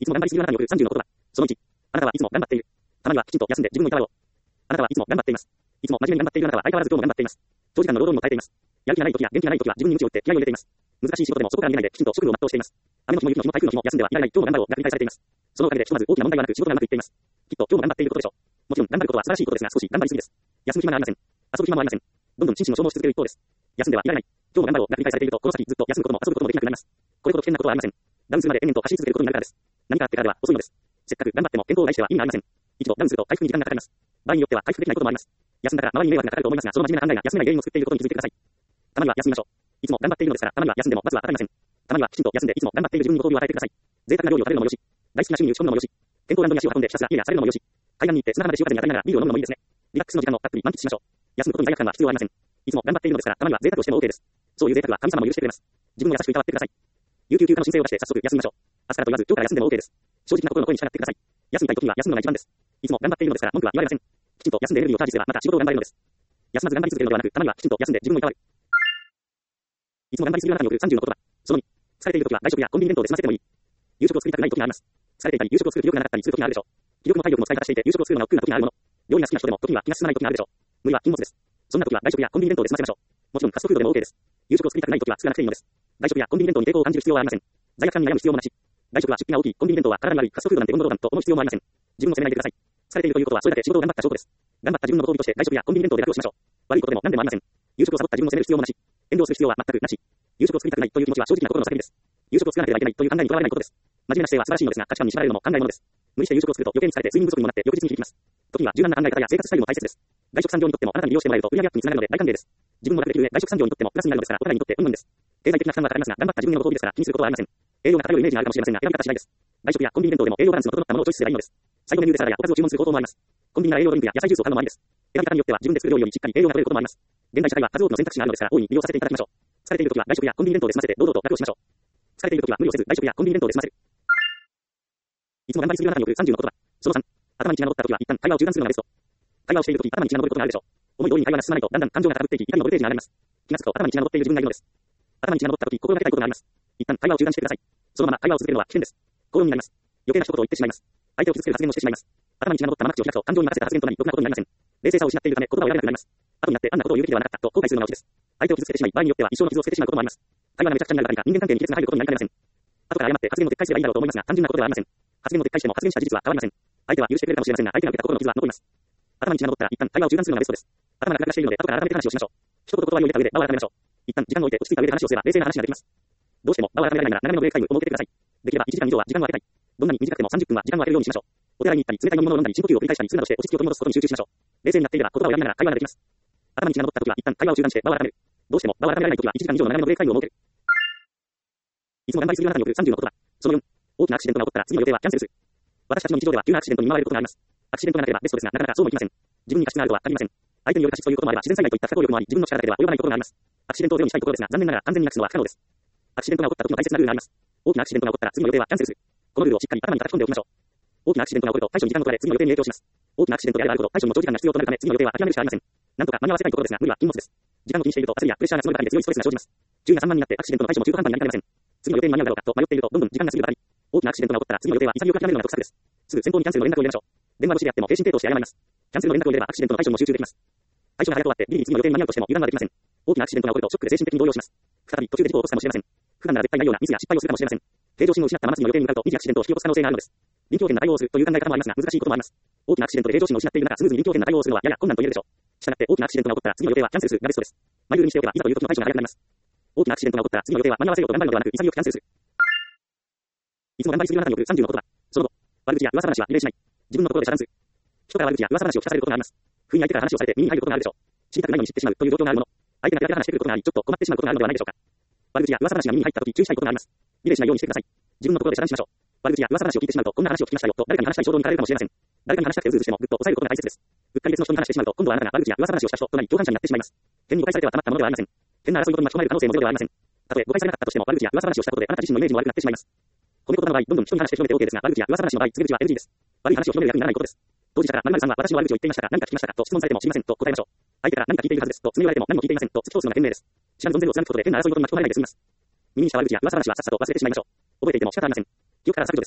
いつも頑張りすぎるあなたによる30の言葉。その1。あなたはいつも頑張っている。たまにはきちんと休んで自分をいたわろう。あなたはいつも頑張っています。いつも真面目に頑張っているあなたは相変わらず今日も頑張っています。長時間の労働にも耐えています。やる気がない時や元気がない時は自分に鞭を打って気合を入れています。難しい仕事でもそこから逃げないできちんと職務を全うしています。雨の日も雪の日も台風の日も休んではいられない今日も頑張ろうが繰り返されています。そのおかげでひとまず大きな問題はなく仕事がうまくいっています。きっと今日も頑張っていることでしょう。もちろん頑張ることは素晴らしいことですが少し頑張りすぎです。休む暇がありません。遊ぶ暇もありません。どんどん心身を消耗し続ける一方です。休んではいられない。今日も頑張ろうが繰り返されているとこの先ずっと休むことも遊ぶこともできなくなります。これほど危険なことはありません。ダウンするまで延々と走り続けることになるからです。何かあってからでは遅いのです。せっかく頑張っても健康を害しては意味がありません。一度ダウンすると回復に時間がかかります。場合によっては回復できないこともあります。休んだから周りに迷惑がかかると思いますが、その真面目な考えが休めない原因を作っていることに気づいてください。たまには休みましょう。いつも頑張っているのですから、たまには休んでも罰は当たりません。たまにはきちんと休んでいつも頑張っている自分にご褒美を与えてください。贅沢な料理を食べるのもよし、大好きな趣味に打ち込むのもよし、健康ランドに足を運んでひたすら家やされるのもよし、海岸に行って砂浜で潮風に当たりながらビールを飲むのもいいですね。リラックスの時間をたっぷり満喫しましょう。休むことに罪悪感は必要ありません。いつも頑張っているのですから、たまには贅沢をしても OK です。そういう贅沢は神様も許してくれます。自分も優しくいたわってください。有給休暇の申請を出して早速休みましょう。明日からと言わず今日から休んでも OK です。正直な心の声に従ってください。休みたい時には休むのが一番です。いつも頑張っているのですから文句は言われません。きちんと休んでエネルギーをチャージすればまた仕事を頑張れるのです。休まず頑張り続けるのではなく、たまにはきちんと休んで自分をいたわる。いつも頑張りすぎるあなたによる30の言葉。その2。疲れている時は外食やコンビニ弁当で済ませてもいい。夕食を作りたくない時があります。疲れていたり夕食を作る気力がなかったりする時があるでしょう。気力も体力も使い方していて夕食を作るのが億劫な時があるもの。料理が好きな人でも時には気が進まない時があるでしょう。無理は禁物です。そんな時は外食やコンビニ弁当で済ませましょう。もちろんファストフードでも OK です。夕食を作りたくない時は作らなくていいのです。外食やコンビニ弁当に抵抗を感じる必要はありません。罪悪感に悩む必要もなし。外食は出費が大きいコンビニ弁当は体に悪いファストフードなんてゴンドロダンと思う必要もありません。自分を責めないでください。疲れているということはそれだけ仕事を頑張った証拠です。頑張った自分のご褒美として外食やコンビニ弁当で楽をしましょう。悪いことでも何でもありません。夕食をサボった自分を責める必要もなし。遠慮する必要は全くなし。夕食を作りたくないという気持ちは正直な心の叫びです。夕食を作らなければいけないという考えにとらわれないことです。真面目な姿勢は素晴らしいのですが、価値観に縛られるのも考えものです。無理して夕食を作ると余計に疲れて睡眠不足にもなって翌日に響きます。時には柔軟な考え方や生活スタイルも大切です。外食産業にとってもあなたに利用してもらえると売上アップにつながるので大歓迎です。自分も楽できる上、外食産業にとってもプラスになるのですから、お互いにとってウンウンです。経済的な負担はかかりますが、頑張った自分へのご褒美ですから気にすることはありません。栄養が偏るイメージがあるかもしれませんが、選び方次第です。外食やコンビニ弁当でも栄養バランスの整ったものをチョイスすればいいのです。サイドメニューでサラダやおかずを注文する方法もあります。コンビニなら栄養ドリンクや野菜ジュースを買うのもありです。選び方によっては自分で作る料理よりしっかり栄養が取れることもあります。現代社会は数多くの選択肢があるのですから大いに利用させていただきましょう。疲れている時は外食やコンビニ弁当で済ませて堂々と楽をしましょう。疲れている時は無理をせず外食やコンビニ弁当で済ませる。いつも頑張りすぎるあなたによる30の言葉。その3。頭に血が上った時は一旦会話を中断するのがベスト。会話をしている時頭に血が上ることがあるでしょう。思い通りに会話が進まないとだんだん感情が高ぶっていき怒りのボルテージが上がります。気がつくと頭に血が上っている自分がいるのです。頭に血が上った時心がけたいことがあります。一旦会話を中断してください。そのまま会話を続けるのは危険です。口論になります。余計な一言を言ってしまいます。相手を傷つける発言をしてしまいます。頭に血が上ったまま口を開くと感情に任せた発言となりろくなことになりません。冷静さを失っているため言葉を選べなくなります。後になってあんなことを言うべきではなかったと後悔するのが落ちです。相手を傷つけてしまい場合によっては一生の傷をつけてしまうこともあります。会話がめちゃくちゃになるか人間関係に亀裂が入ることになりかねません。後から謝って発言を撤回すればいいだろうと思いますが単純なことではありません。発言を撤回しても発言した事実は変わりません。相手は許してくれるかもしれませんが相手が受けた心の傷は残ります。頭に血が上ったら一旦会話を中断するのがベストです。頭がガラガラしているので後から改めて話をしましょう。一言言葉を入れた上で場を改めましょう。一旦時間を置いて落ち着いた上で話をすれば冷静な話ができます。どうしても場を改められないなら長めのブレイクタイムを設けてください。できれば1時間以上は時間を空けたい。どんなに短くても30分は時間を空けるようにしましょう。お手洗いに行ったり冷たい飲み物を飲んだり深呼吸を繰り返したりするなどして落ち着きを取り戻すことに集中しましょう。冷静になっていれば言葉を選びながら会話ができます。頭に血が上った時は一旦会話を中断して場を改める。どうしても場を改められない時は1時間以上の長めのブレイクタイムを設ける。いつも頑張りすぎるあなたによる30の言葉。その4。大きなアクシデントが起こったら次の予定はキャンセルする。私たちの日常では急なアクシデントに見舞われることがあります。アクシデントがなければベストですがなかなかそうもいきません。自分に過失があるとは限りません。相手による過失ということもあれば自然災害といった不可抗力もあり自分の力だけでは及ばないことがあります。アクシデントをゼロにしたいところですが残念ながら完全になくすのは不可能です。アクシデントが起こった時の大切なルールがあります。大きなアクシデントが起こったら次の予定はキャンセルする。このルールをしっかり頭に叩き込んでおきましょう。大きなアクシデントが起こると対処に時間が取られ次の予定に影響します。大きなアクシデントであればあるほど対処にも長時間が必要となるため次の予定は諦めるしかありません。なんとか間に合わせたいところですが無理は禁物です。時間を気にしていると焦りやプレッシャーが募るため強いストレスが生じます。注意が散漫になってアクシデントの対処も中途半端になりかねません。次の予定に間に合うだろうかと迷っているとどんどん時間が過ぎるばかり。大きなアクシデントが起こったら次の予定は潔く諦めるのが得策です。すぐ先方にキャンセルの連絡を入れましょう。電話越しであっても精神抵当して謝ります。キャンセルの連絡を入れればアクシデントの対処にも集中できます。対処が早く終わってギリギリ次の予定に間に合うとしても油断はできません。大きなアクシデントが起こるとショックで精神的に動揺します。再び途中で事故を起こすかもしれません。普段なら絶対ないようなミスや失敗をするかもしれません。平常心を失ったまま次の予定に向かうと二次アクシデントを引き起こす可能性があるのです。臨機応変な対応をするという考え方もありますが難しいこともあります。大きなアクシデントで平常心を失っている中スムーズに臨機応変な対応をするのはやや困難と言えるでしょう。したがって大きなアクシデントが起こったら次の予定はキャンセルするがベストです。前売りにしておけばいざという時の対処が早くなります。大きなアクシデントが起こったら次の予定は間に合わせようと頑張るのではなく潔くキャンセルする。いつも頑張りすぎるあなたによる30の言葉。その後、悪口や噂話は入れしない。自分のところで遮断する。人から悪口や噂話を聞かされることがあります。不意に相手から話をされて耳に入ることがあるでしょう。知りたくないのに知ってしまうという状況があるもの。相手がペラペラ話してくることがありちょっと困ってしまうことがあるのではないでしょうか。悪口や噂話が耳に入った時注意したいことがあります。理解しないようにしてください。自分のところで遮断しましょう。悪口や噂話を聞いてしまうとこんな話を聞きましたよと誰かに話したい衝動に駆られるかもしれません。誰かに話したくてうずうずしてもぐっと抑えることが大切です。うっかり別の人に話してしまうと今度はあなたが悪口や噂話をした人となり共犯者になってしまいます。変に誤解されてはたまったものではありません。変な争い事に巻き込まれる可能性もゼロではありません。たとえ誤解されなかったとしても悪口や噂話をしたことであなた自身のイメージも悪くなってしまいます。この言葉の場合どんどん人に話して広めて OK ですが悪口や噂話の場合告げ口は NG です。悪い話を広める役にならないことです。当事者から〇〇さんは私の悪口を言っていましたか何か聞きましたかと質問されても知りませんと答えましょう。相手から何か聞いているはずですと詰め言われても何も聞いていませんと突き通すのが賢明です。知らぬ存ぜぬを貫くことで変な争い事に巻き込まれないで済みます。耳にした悪口や噂話はさっさと忘れてしまいましょう。覚えていても仕方ありません。記憶から削除です。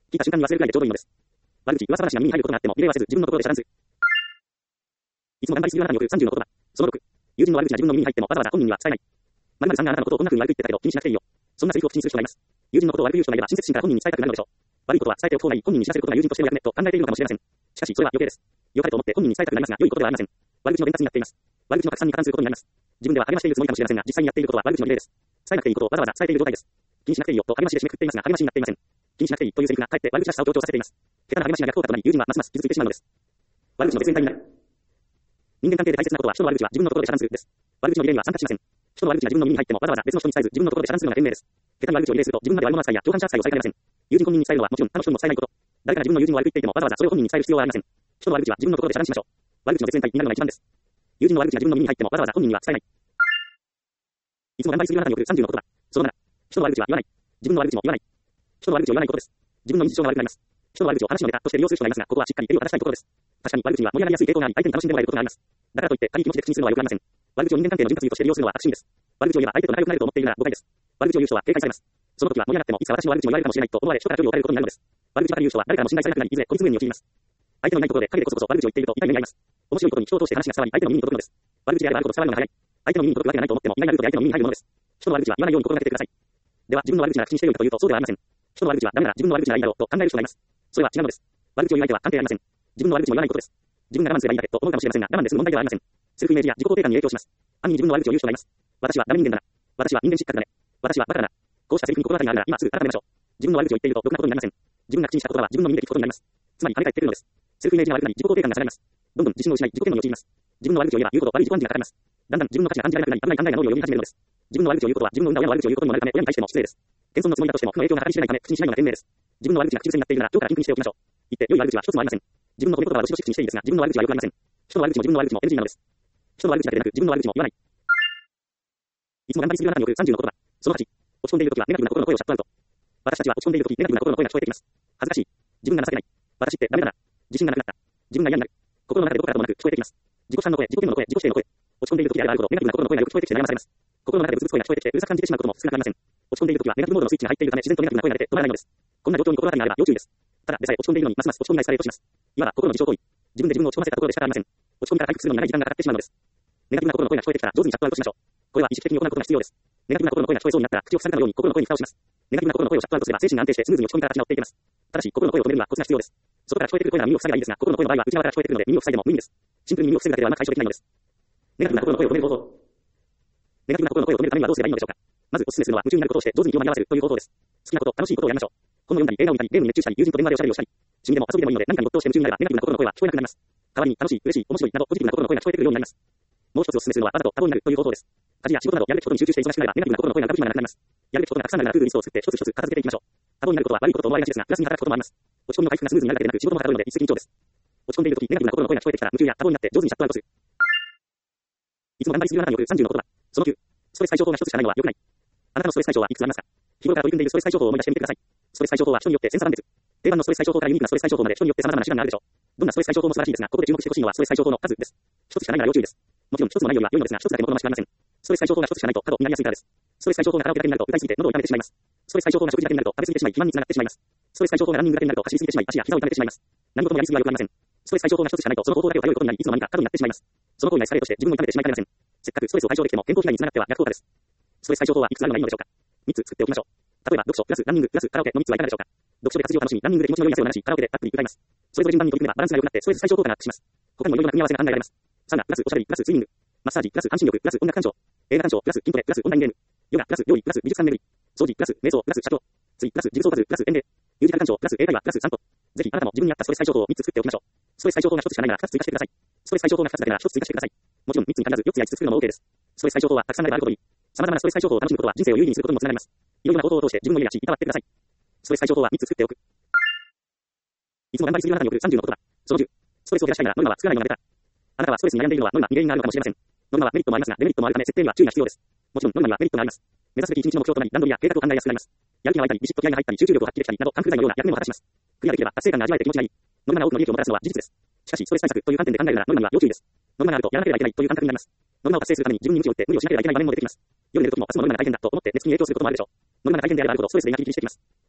聞いた瞬間に忘れるくらいでちょうどいいのです。悪口、噂話が耳に入ることがあっても、入れはせず、自分のところで遮断する。いつも頑張りすぎるあなたによる30の言葉。その6。友人の悪口が自分の耳に入っても、わざわざ本人には伝えない。〇〇さんがあなたのことをこんな風に悪く言ってたけど、気にしなくていいよ。そんなセリフを口にする人がいます。友人のことを悪く言う人がいれば、親切心から本人に伝えたくなるのでしょう。悪いことは伝えておく方がいい。本人に知らせることが友人としての役目と考えているのかもしれません。しかし、それは余計です。良かれと思って本人に伝えたくなりますが、良いことではありません。悪口の伝達になっています。悪口の拡散に加担することになります。自分では励ましているつもりかもしれませんが、実際にやっていることは悪口の例です。伝えなくていいことをわざわざ伝えている状態です。気にしなくていいよと励ましで締めくくっていますが、励ましになっていません。気にしなくていいというセリフがかえって悪口らしさを強調させています。下手な励ましが逆効果となり、友人はますます傷ついてしまうのです。悪口の別全体になる。人間関係で大切なことは、人の悪口は自分のところで遮断するです。悪口の入れには参加しません。人の悪口が自分の耳に入っても、わざわざ別の人に伝えず、自分のところで遮断するのが賢明です。下手な悪口を入れすると、自分まで悪者扱いや共犯者扱いをされかねません。友人本人に伝えるのはもちろん、他の人にも伝えないこと。誰かが自分の友人を悪く言っていても、わざわざそれを本人に伝える必要はありません。人の悪口は自分のところで遮断しましょう。悪口の別全体になるのが一番です。友人の悪口が自分の耳に入っても、わざわざ本人には伝えない。いつも頑張りすぎるあなたによる30の言葉。その7。人の悪口は言わない。自分の悪口も言わない。人の悪口を言わないことです。自分の認知症が悪くなります。人の悪口を話のネタとして利用する人がいますが、ここはしっかり襟を正したいところです。確かに悪口には盛り上がりやすい傾向があり、相手に楽しんでもらえることがあります。だからといって、軽い気持ちで口にするのは良くありません。悪口を人間関係の潤滑油として利用するのは悪心です。悪口を言えば相手と仲良くなれると思っているなら誤解です。悪口を言う人は警戒されます。その時は盛り上がっても、いつか私の悪口も言われるかもしれないと思われ、人から距離を置かれることになるのです。悪口ばかり言う人は誰からも信頼されなくなり、いずれ孤立無縁に陥ります。相手のいないところで陰でこそこそ悪口を言っていると痛い目に遭います。面白いことに人を通して話が伝わり、相手の耳に届くのです。悪口であればあるほど伝わるのが早い。相手の耳に届くわけがないと思っても、意外なることで相手の耳に入るものです。人の悪口は言わないように心がけてください。では、自分の悪口が口にしているかというと、そうではありません。人の悪口はダメなら自分の悪口ならいいだろうと考える人がいます。それは違うのです。悪口を言う相手は関係ありません。自分の悪口も言わないことです。自分が我慢すればいいだけと思うかもしれませんが、我慢でする問題ではありません。セルフイメージや自己肯定感に影響します。暗に自分の悪口を言う人がいます。私はダメ人間だな。私は人間失格だね。私はバカだな。こうしたセリフに心当たりがあるなら、今すぐ改めましょう。自分の悪口を言っていると、ろくなことになりません。自分が口にした言葉は自分の耳で聞くことになります。つまり、跳ね返ってくるのです。セルフイメージが悪くなり、自己肯定感が下がります。どんどん自信を失い、自己嫌悪に陥ります。自分の悪口を言えば言うほど悪い自己暗示がかかります。だんだん自分の価値が感じられなくなり、危ない考えが脳裏を読み始めるのです。自分の悪口を言うことは自分の生み親の悪口を言うことにもなるため、親に対しても失礼です。謙遜のつもりだとしても、負の影響が計り知れないため、口にしないのが賢明です。自分の悪口が口癖になっているなら、今日から禁句にしておきましょう。言って良い悪口は一つもありません。自分の褒め言葉はどしどし口にしていいですが、自分の悪口はよくありません。人の悪口も自分の悪口も NG なのです。人の悪口だけでなく、自分の悪口も言わない。いつも頑張りすぎるあなたによる30の言葉。その8。落ち込んでいるときはネガティブな心の声をシャットアウト。私たちは落ち込んでいるとき、ネガティブな心の声が聞こえてきます。恥ずかしい。自分が情けない。私ってダメだな。自信がなくなった。自分が嫌になる。心の中でどこからともなく聞こえてきます。自己負担の声、自己嫌悪の声、自己否定の声。落ち込んでいるときであればあるほど、ネガティブな心の声がよく聞こえてきて悩まされます。心の中でブツブツ声が聞こえてきて、うるさく感じてしまうことも少なくありません。落ち込んでいるときはネガティブモードのスイッチが入っているため、自然とネガティブな声が出て止まらないのです。こんな状況に心当たりがあれば要注意です。ただでさえ落ち込んでいるのに、ますます落ち込みがエスカレートします。いわば心の自傷行為。自分で自分を落ち込ませたところで仕方ありません。落ち込みから回復するのに長い時間がかかってしまうのです。ネガティブな心の声が聞こえてきたら上手にシャットアウトしましょう。これは意識的に行うことが必要です。ネガティブな心の声が聞こえそうになったら口を塞がれたように心の声に蓋をします。ネガティブな心の声をシャットアウトすれば精神が安定してスムーズに落ち込みから立ち直っていけます。ただし心の声を止めるにはコツが必要です。外から聞こえてくる声なら耳を塞げばいいですが、心の声の場合は内側から聞こえてくるので耳を塞いでも無意味です。シンプルに耳を塞ぐだけではうまく解消できないのです。ネガティブな心の声を止める方法。ネガティブな心の声を止めるためにはどうすればいいのでしょうか。まずお勧めするのは夢中になることをして上手に気を紛らわせるという方法です。好きなこと、楽しいことをやりましょう。本を読んだり、映画を見たり、ゲームに熱中したり、友人と電話でおしゃべりをしたり、趣味でも遊びでもいいので何かに没頭して夢中になればネガティブな心の声は聞こえなくなります。代わりに楽しい、嬉しい、面白いなどポジティブな心の声が聞こえてくるようになります。もう一つお勧めするのはわざと多忙になるという方法です。家事や仕事などやるべきことに集中して忙しくなればネガティブな心の声が浮かぶ暇がなくなります。やるべきことがたくさんあるなら Google リストを作って一つ一つ片付けていきましょう。多忙になることは悪いことと思われがちですが、プラスに働くこともあります。落ち込みの回復がスムーズになるだけでなく仕事もはかどるので一石二鳥です。落ち込んでいるときネガティブな心の声が聞こえてきたら夢中や多忙になって上手にシャットアウトする。いつも頑張りすぎるあなたによる30の言葉。その9。ストレス解消法が一つしかないのは良くない。あなたのストレス解消はいくつありますか。日頃から取り組んでいるストレス解消法を思い出してみてください。ストレス解消法は人によって千差万別。定番のストレス解消法からユニークなストレス解消法まで人によって様々な手段があるでしょう。どんなストレス解消法も素晴らしいですが、ここで注目してほしいのはストレス解消法の数です。一つしかないなら要注意です。もちろん一つもないよりは良いのですが、一つだけも好ましくありません。ストレス解消法が一つしかないと過度になりやすいからです。ストレス解消法がカラオケだけになると歌いすぎて喉を痛めてしまいます。ストレス解消法が食事だけになると食べ過ぎてしまい肥満につながってしまいます。ストレス解消法がランニングだけになると走りすぎてしまい足や膝を痛めてしまいます。何事もやりすぎは良くありません。ストレス解消法が一つしかないとその方法だけを頼ることになり、いつの間にか過度になってしまいます。その行為がエスカレートして自分を痛めてしまいかねません。せっかくストレスを解消できても健康被害につながっては逆効果です。ストレス解消法はいくつあるのがいいのでしょうか。3つ作っておきましょう。例えば読書プラスランニングプラスカラオケの3つはいかがでしょうか。読書で活字を楽しみ、ランニングで気持ちの良い汗を流し、カラオケでたっぷり歌います。それぞれ順番に取り組めばバランスが良くなってストレス解消効果がアップします。他にもいろいろな組み合わせが考えられます。サウナプラスおしゃべりプラススイミング、マッサージプラス半身浴プラス音楽鑑賞、映画鑑賞プラス筋トレプラスオンラインゲーム、ヨガプラス料理プラス美術館巡り、掃除プラス瞑想プラス写経、釣りプラスジグソーパズルプラス遠霊、ミュージカル鑑賞プラス英会話プラス散歩。ぜひあなたも自分に合ったストレス解消法を3つ作っておきましょう。ストレス解消法が1つしかないなら2つ追加してください。ストレス解消法が2つだけなら1つ追加してください。もちろん3つに限らず4つや5つ作るのも OK です。ストレス解消法はたくさんあればあるほどいい。様々なストレス解消法を楽しむことは人生を有意義にすることにもつながります。いろいろな方法を通して自分の家に立ち、いたわってください。ストレス解消法は3つ作っておく。いつも頑張りすぎるあなたによる30の言葉。その10。ストレスを減らしたいならノルマは作らないのがベター。あなたはストレスに悩んでいるのはノルマに原因があるのかもしれません。ノルマはメリットもありますが、デメリットもあるため設定には注意が必要です。もちろんノルマにはメリットがあります。目指すべき一日の目標となり、段取りや計画を考えやすくなります。やる気が湧いたり、ビシッと気合が入ったり、集中力を発揮できたりなど、カンフー剤のような役目も果たします。クリアできれば達成感が味わえて気持ちがいい。ノルマが多くの利益をもたらすのは事実です。しかし、ストレス対策という観点で考えるならノルマには要注意です。ノルマがあるとやらなければいけないという感覚になります。ノルマを達成するために自分に鞭を打って無理をしなければいけない場面も出てきます。夜寝るときも明日もノルマが大変だと思って寝つきに影響することもあるでしょう。ノルマが大変であればあるほどストレスでがきりしてきます。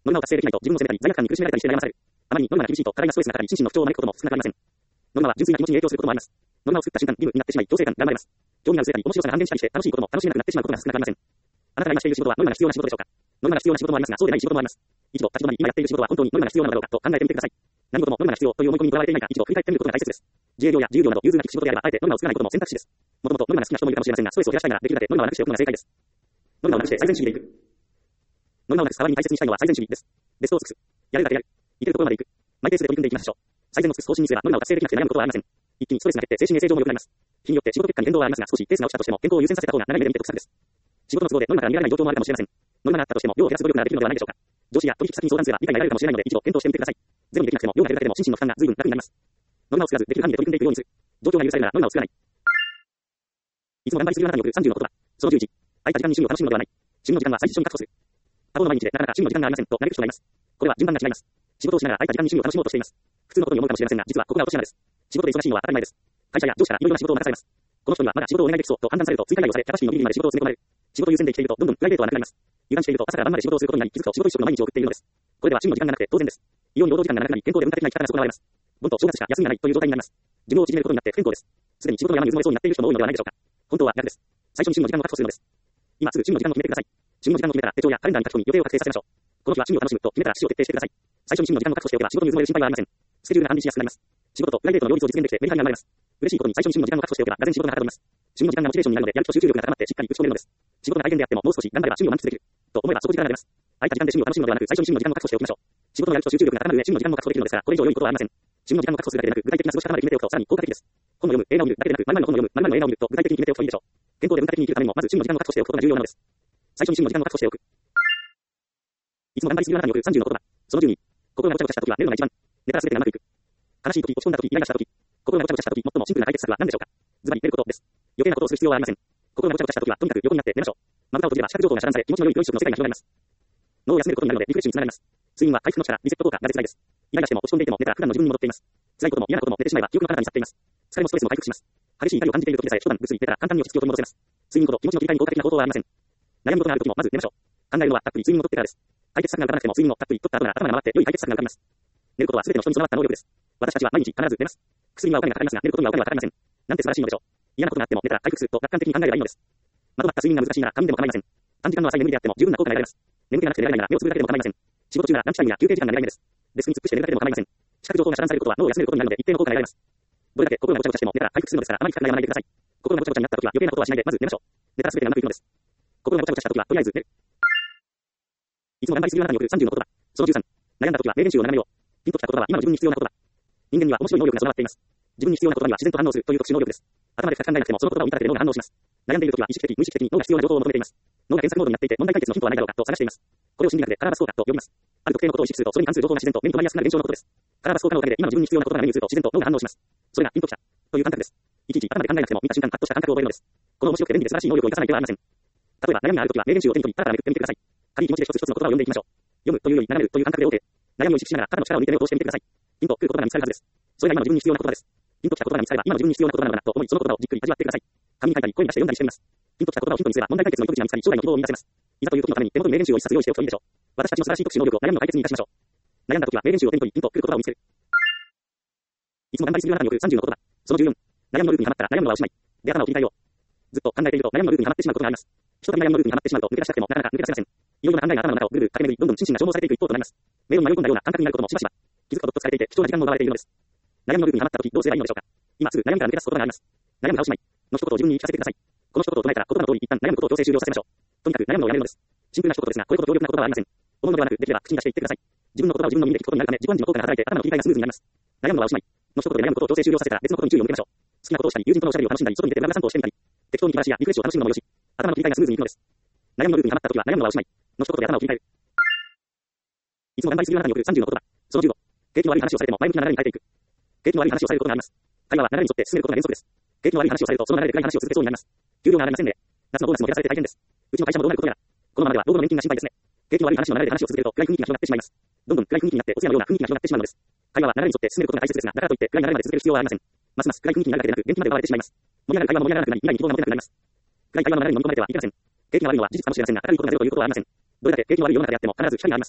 ノルマを達成できないと自分を責めたり、罪悪感に苦しめられたりして悩まされる。あまりにノルマが厳しいと過大なストレスがかかり、心身の不調を招くことも少なくありません。ノルマは純粋な気持ちに影響することもあります。ノルマを作った瞬間、義務になってしまい、強制感が生まれます。情になる成果に面白さが半減したりして、楽しいことも楽しめなくなってしまうことが少なくありません。あなたが今している仕事はノルマが必要な仕事でしょうか？ノルマが必要な仕事もありますが、そうでない仕事もあります。一度立ち止まり、今やっている仕事は本当にノルマが必要なのだろうかと考えてみてください。何事もノルマが必要という思い込みにとらわれていないか、一度振り返ってみることが大切です。自営業や自由業など融通が利く仕事であれば、あえてノルマを作らないことも選択肢です。もともとノルマが好きな人もいるかもしれませんが、ストレスを減らしたいならできるだけノルマをなくしておくのが正解です。ノルマをなくして最善主義でいく。ノルマをなくす代わりに大切にしたいのは最善主義です。ベストを尽くす。やるだけやる。いけるところまで行く。マイペースで取り組んでいきましょう。最善を尽くす方針にすればノルマを達成できなくて悩むことはありません。一気にストレスが減って精神衛生上も良くなります。日によって仕事結果に変動はありますが、少しペースが落ちたとしても健康を優先させた方が長い目で見て得策です。仕事の都合でノルマから逃げられない状況もあるかもしれません。ノルマがあったとしても量を減らす努力ができるのではないでしょうか。上司や取引先に相談すれば理解が得られるかもしれないので一度検討してみてください。全部できなくても量が減るだけでも心身の負担が随分楽になります。ノルマを作らずできる範囲で取り組んでいくようにする。状況が許されるならノルマを作らない。いつも頑張りすぎるあなたによる30の言葉。その11。空いた時間に趣味を楽しむのではない。趣味の時間は最初に確保する。多忙の毎日でなかなか趣味の時間がありませんと嘆く人がいます。これは順番が違います。仕事をしながら空いた時間に趣味を楽しもうとしています。普通のことに思うかもしれませんが、実はここが落とし穴です。仕事で忙しいのは当たり前です。会社や上司からいろいろな仕事を任されます。この人にはまだ仕事をお願いできそうと判断されると追加依頼をされ、キャパシティのギリギリまで仕事を詰め込まれる。仕事を優先で生きているとどんどんプライベートはなくなります。油断していると朝から晩まで仕事をすることになり、気づくと仕事一色の毎日を送っているのです。これでは趣味の時間がなくて当然です。異様に労働時間がなくなり、健康で文化的な生き方が損なわれます。盆と正月しか休みがないという状態になります。寿命を縮めることになって不健康です。すでに仕事の山にうずもれそうになっている人も多いのではないでしょうか。本当は逆です。最初に趣味の時間を確保するのです。今すぐ趣味の時間を決めてください。趣味の時間を決めたら手帳やカレンダーに書き込み予定を確定させましょう。この日は趣味を楽しむと決めたら指示を徹底してください。最初に趣味の時間を確保しておけば仕事にうずもれる心配はありません。スケジュールが管理しやすくなります。仕事とプライベートの両立を実現できてメリハリが生まれます。嬉しいことに最初に趣味の時間を確保しておけば、がぜん仕事がはかどります。趣味の時間がモチベーションになるので、やる気と集中力が高まってしっかり打ち込めるのです。仕事が大変であっても、もう少し頑張れば趣味を満喫できる。と思えば、そこ時間が出ます。空いた時間で趣味を楽しむのではなく、最初に趣味の時間を確保しておきましょう。仕事のやる気と集中力が高まる上、趣味の時間も確保できるのですが、これ以上良いことはありません。趣味の時間を確保するだけでなく、具体的な過ごし方まで決めておくと、さらに効果的です。本を読む、映画を見るだけでなく、〇〇の本を読む、〇〇の映画を見ると、具体的に決めておくといいでしょう。健康で文化的に生きるためにも、まず趣味の時間を確保しておくことが重要なのです。最初に趣味の時間を確保しておく。いつも頑張りすぎるあなたによる30の言葉。その12。心がごちゃごちゃした時は寝るのが一番。寝たら全てがうまくいく。悲しい時、落ち込んだ時、イライラした時、心がごちゃごちゃした時、最もシンプルな解決策は何でしょうか。ズバリ寝ることです。余計なことをする必要はありません。心がごちゃごちゃした時はとにかく横になって寝ましょう。まぶたを閉じれば視覚情報が遮断され、気持ちの良い良い食の世界が広がります。脳を休めることになるのでリフレッシュにつながります。睡眠は回復の力、リセット効果が絶大です。イライラしても落ち込んでいても寝たら普段の自分に戻っています。辛いことも嫌なことも寝てしまえば記憶の彼方に去っています。疲れもストレスも回復します。激しい怒りを感じている時でさえ一晩ぐっすり寝たら簡単に落ち着きを取り戻せます。睡眠ほど気持ちの切り替えに効果的な方法はありません。悩むことがある時もまず寝ましょう。考えるのはたっぷり睡眠をとってからです。解決策が立たなくても睡眠をたっぷりとった後なら頭が回って良い解決策が浮かびます。寝ることは全ての人に備わった能力です。私たちは毎日必ず寝ます。薬にはお金がかかりますが、寝ることにはお金はかかりません。なんて素晴らしいのでしょう。嫌なことがあっても寝たら回復すると楽観的に考えればいいのです。まとまった睡眠が難しいなら仮眠でも構いません。短時間の浅い眠りであっても十分な効果が得られます。眠気がなくて寝られないなら目をつぶるだけでも構いません。仕事中ならランチタイムや休憩時間が狙い目です。デスクに突っ伏して寝るだけでも構いません。視覚情報が遮断されることは脳を休めることになるので一定の効果が得られます。どれだけ心がごちゃごちゃしても寝たら回復するのですから、あまり深く悩まないでください。心がごちゃごちゃになった時は余計なことはしないでまず寝ましょう。寝たら全てがうまくいくのです。心がごちゃごちゃした時はとりあえず寝る。いつも頑張りすぎるあなたによる30の言葉。その13。悩んだ時は名言集を眺めよう。ピンときた言葉は今の自分に必要な言葉。人間には面白い能力が備わっています。自分に必要な言葉には自然と反応するという特殊能力です。頭で深く考えなくてもその言葉を見ただけで脳が反応します。悩んでいる時は意識的、無意識的に脳が必要な情報を求めています。脳が検索モードになっていて問題解決のヒントはないだろうかと探しています。これを心理学でカラーバス効果と呼びます。ある特定のことを意識するとそれに関する情報が自然と目に留まりやすくなる現象のことです。カラーバス効果のおかげで今の自分に必要な言葉が目に映ると自然と脳が反応します。それがピンときたという感覚です。いちいち頭で考えなくても見た瞬間パッとした感覚を覚えるのです。この面白くて便利で素晴らしい能力を生かさない手はありません。例えば悩みがある時は名言集を手に取りパラパラめくってみてください。軽い気持ちで一つ一つの言葉を読んでいきましょう。読むというより眺めるという感覚で OK。悩みを意識しながら肩の力を抜いて目を通してみてください。ピンとくる言葉が見つかるはずです。それが今の自分に必要な言葉です。ピンときた言葉が見つかれば今の自分に必要な言葉なのだと思い、その言葉をじっくり味わってください。紙に書いたり声に出して読んだりしてみます。ピンときた言葉をヒントにすれば問題解決の糸口が見つかり将来の希望を見出せます。いざという時のために手元に名言集を一冊用意しておくといいでしょう。私たちの素晴らしい特殊能力を悩みの解決に生かしましょう。悩んだ時は名言集を手に取りピンとくる言葉を見つける。いつも頑張りすぎるあなたによる30の言葉。その14。悩みのループにはまったら悩むのはおしまい。で頭を切り替えよう。ずっと考えていると悩みのループにはまってしまうことがあります。ひとたび悩みのループにはまってしまうと抜け出したくてもなかなか抜け出せません。いろいろな考えが頭の中をぐるぐる駆け巡り、どんどん心身が消耗されていく一方となります。迷路に迷い込んだような感覚になることもしばしば。気づくとどっと疲れていて貴重な時間も奪われているのです。悩みのループにはまった時どうすればいいのでしょうか。今すぐ悩みから抜け出すことがあります。悩むのはおしまいの一言を自分に言い聞かせてください。この一言を唱えたら言葉の通り一旦悩むことを強制終了させましょう。とにかく悩むのをやめるのです。シンプルな一言ですが、これほど強力な言葉はありません。思うのではなく、できれば口に出して言ってください。自分の言葉を自分の耳で聞くことになるため、自己暗示の効果が働いて頭の切り替えがスムーズになります。悩むのはおしまいの一言で悩むことを強制終了させたら別のことに注意を向けましょう。好きなことをしたり、友人とのおしゃべりを楽しんだり、外に出て無駄な散歩をしてみたり、適当に気晴らしやリフレッシュを楽しむのもよし、頭の切り替えがスムーズにいくのです。悩むのループにはまった時は悩むのはおしまいの一言で頭を切り替える。いつも頑張りすぎるあなたによる30の言葉。その15。景気の悪い話をされても前向きな流れに変えていく。景気の悪い話をされることがあります。会話は流れに沿って進めることが原則です。景気の悪い話をされるとその流れで暗い話を続けそうになります。給料が上がりませんね。夏のボーナスも減らされて大変です。うちの会社もどうなることやら。このままでは老後の年金が心配ですね。景気の悪い話の流れで話を続けると暗い雰囲気が広がってしまいます。どんどん暗い雰囲気になってお通夜のような雰囲気が広がってしまうのです。会話は流れに沿って進めることが大切ですが、だからといって暗い流れまで続ける必要はありません。ますます暗い雰囲気になるだけでなく元気まで奪われてしまいます。盛り上がる会話も盛り上がらなくなり、未来に希望が持てなくなります。暗い会話の流れに飲み込まれてはいけません。景気が悪いのは事実かもしれませんが、明るいことが出るということはありません。どれだけ景気の悪い世の中であっても必ず光があります。